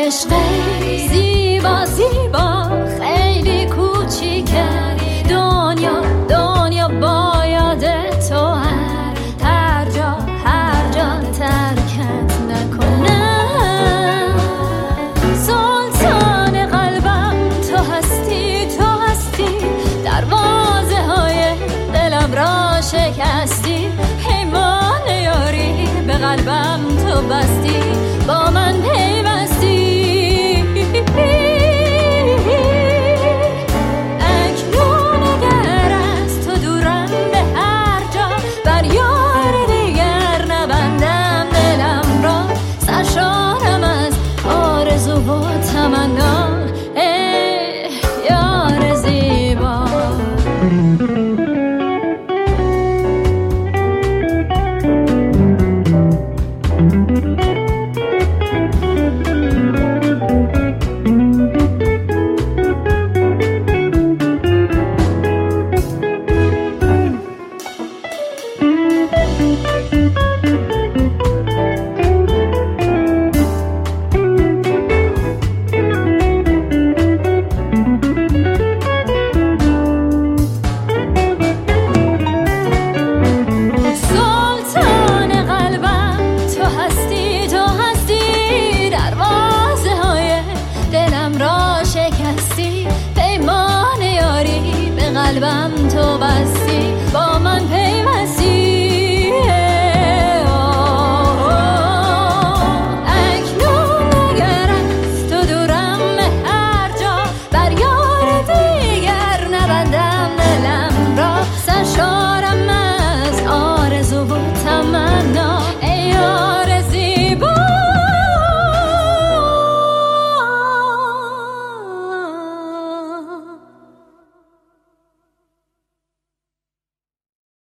عشق زیبا زیبا خیلی کوچیکه، دنیا باید تو هر جا ترکت نکنه. سلطان قلبم تو هستی دروازه های دلم را شکستی، پیمان یاری به قلبم تو بستی، با من پیوستی. اکنون اگر از تو دورم به هر جا، بر یار دیگر نبندم دلم را، سرشارم از آرزو و تمنا. ای یار زیبا، پیمان یاری به قلبم تو بستی، با من پیوستی. اکنون اگر از تو دورم به هر جا، بر یار دیگر نبندم دلم را، سرشارم از آرزو و تمنا.